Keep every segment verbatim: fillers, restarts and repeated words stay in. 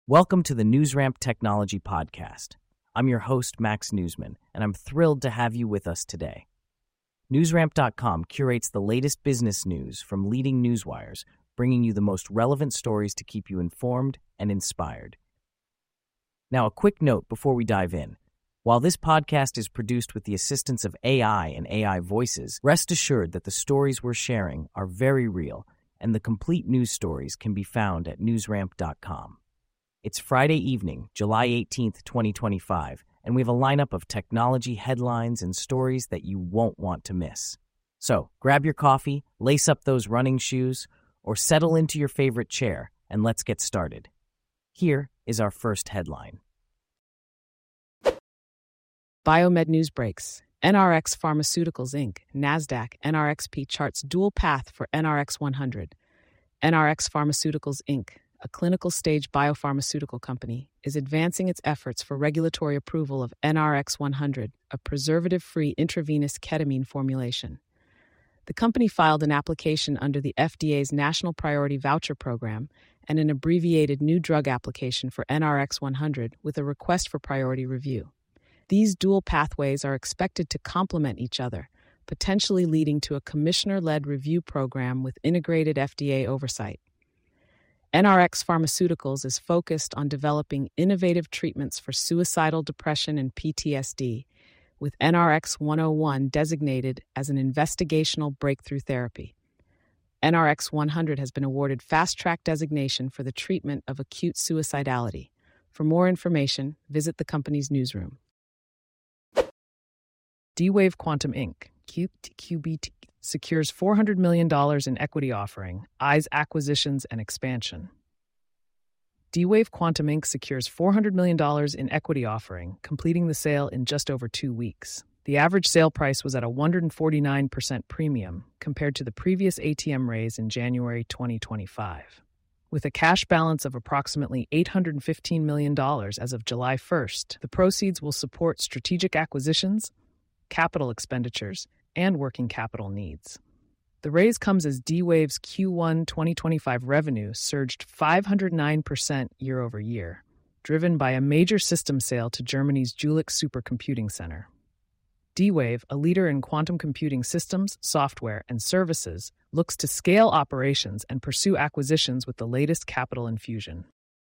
Welcome to the NewsRamp Technology Podcast. I'm your host, Max Newsman, and I'm thrilled to have you with us today. NewsRamp dot com curates the latest business news from leading newswires, bringing you the most relevant stories to keep you informed and inspired. Now, a quick note before we dive in. While this podcast is produced with the assistance of A I and A I voices, rest assured that the stories we're sharing are very real, and the complete news stories can be found at NewsRamp dot com. It's Friday evening, July eighteenth, twenty twenty-five, and we have a lineup of technology headlines and stories that you won't want to miss. So, grab your coffee, lace up those running shoes, or settle into your favorite chair, and let's get started. Here is our first headline. Biomed News breaks. N R X Pharmaceuticals, Incorporated, NASDAQ N R X P charts dual path for N R X one hundred. N R X Pharmaceuticals, Incorporated, a clinical-stage biopharmaceutical company, is advancing its efforts for regulatory approval of N R X one hundred, a preservative-free intravenous ketamine formulation. The company filed an application under the F D A's National Priority Voucher Program and an abbreviated new drug application for N R X one hundred with a request for priority review. These dual pathways are expected to complement each other, potentially leading to a commissioner-led review program with integrated F D A oversight. N R X Pharmaceuticals is focused on developing innovative treatments for suicidal depression and P T S D, with N R X one oh one designated as an investigational breakthrough therapy. N R X one hundred has been awarded fast-track designation for the treatment of acute suicidality. For more information, visit the company's newsroom. D-Wave Quantum Incorporated, Q B T, secures four hundred million dollars in equity offering, eyes acquisitions and expansion. D-Wave Quantum Incorporated secures four hundred million dollars in equity offering, completing the sale in just over two weeks. The average sale price was at a one hundred forty-nine percent premium compared to the previous A T M raise in January twenty twenty-five. With a cash balance of approximately eight hundred fifteen million dollars as of July first, the proceeds will support strategic acquisitions, capital expenditures, and working capital needs. The raise comes as D-Wave's Q one twenty twenty-five revenue surged five hundred nine percent year over year, driven by a major system sale to Germany's Jülich Supercomputing Center. D-Wave, a leader in quantum computing systems, software, and services, looks to scale operations and pursue acquisitions with the latest capital infusion.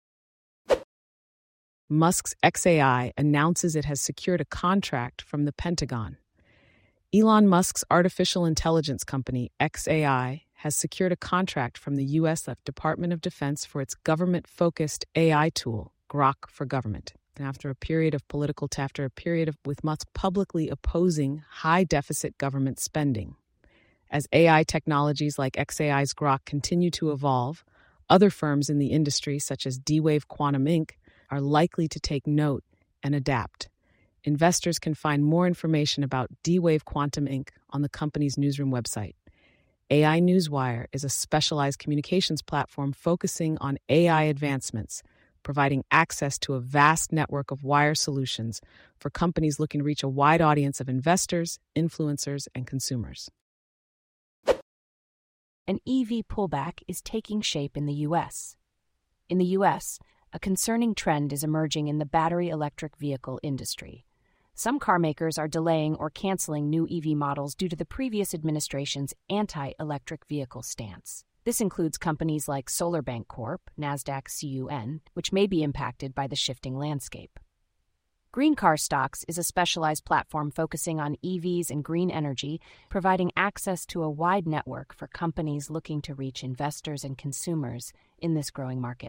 Musk's xAI announces it has secured a contract from the Pentagon. Elon Musk's artificial intelligence company, xAI, has secured a contract from the U S Department of Defense for its government-focused A I tool, Grok for Government. And after a period of political after a period of with Musk publicly opposing high-deficit government spending. As A I technologies like xAI's Grok continue to evolve, other firms in the industry, such as D-Wave Quantum Incorporated, are likely to take note and adapt. Investors can find more information about D-Wave Quantum Incorporated on the company's newsroom website. A I Newswire is a specialized communications platform focusing on A I advancements, providing access to a vast network of wire solutions for companies looking to reach a wide audience of investors, influencers, and consumers. An E V pullback is taking shape in the U S. In the U S, a concerning trend is emerging in the battery electric vehicle industry. Some car makers are delaying or canceling new E V models due to the previous administration's anti-electric vehicle stance. This includes companies like SolarBank Corp, NASDAQ C U N, which may be impacted by the shifting landscape. Green Car Stocks is a specialized platform focusing on E Vs and green energy, providing access to a wide network for companies looking to reach investors and consumers in this growing market.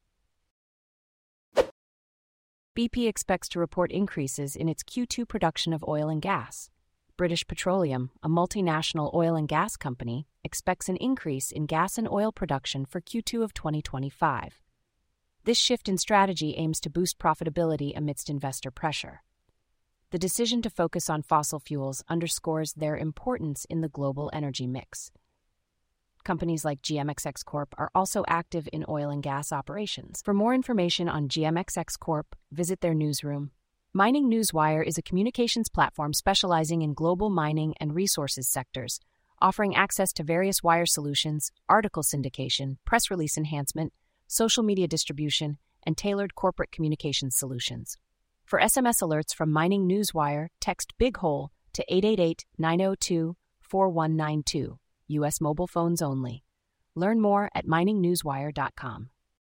B P expects to report increases in its Q two production of oil and gas. British Petroleum, a multinational oil and gas company, expects an increase in gas and oil production for Q two of twenty twenty-five. This shift in strategy aims to boost profitability amidst investor pressure. The decision to focus on fossil fuels underscores their importance in the global energy mix. Companies like G M X X Corp are also active in oil and gas operations. For more information on G M X X Corp, visit their newsroom. Mining Newswire is a communications platform specializing in global mining and resources sectors, offering access to various wire solutions, article syndication, press release enhancement, social media distribution, and tailored corporate communications solutions. For S M S alerts from Mining Newswire, text Big Hole to eight eight eight, nine zero two, four one nine two, U S mobile phones only. Learn more at mining newswire dot com.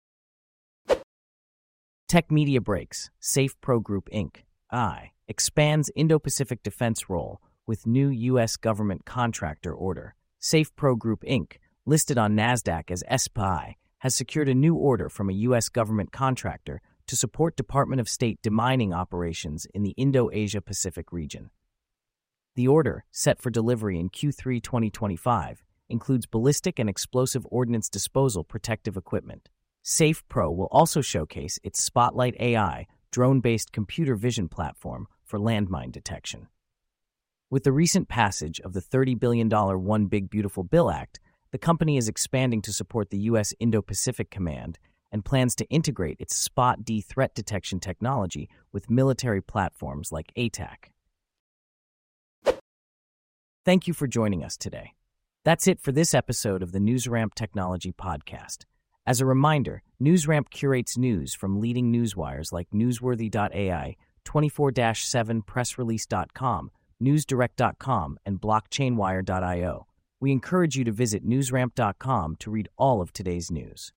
Tech Media Breaks, SafePro Group Incorporated, I, expands Indo-Pacific defense role with new U S government contractor order. SafePro Group Incorporated, listed on NASDAQ as S P I, has secured a new order from a U S government contractor to support Department of State demining operations in the Indo-Asia-Pacific region. The order, set for delivery in Q three twenty twenty-five, includes ballistic and explosive ordnance disposal protective equipment. SafePro will also showcase its Spotlight A I drone-based computer vision platform for landmine detection. With the recent passage of the thirty billion dollars One Big Beautiful Bill Act, the company is expanding to support the U S Indo-Pacific Command and plans to integrate its Spot-D threat detection technology with military platforms like A T A C. Thank you for joining us today. That's it for this episode of the NewsRamp Technology Podcast. As a reminder, NewsRamp curates news from leading newswires like newsworthy dot A I, twenty-four seven press release dot com, newsdirect dot com, and blockchain wire dot io. We encourage you to visit newsramp dot com to read all of today's news.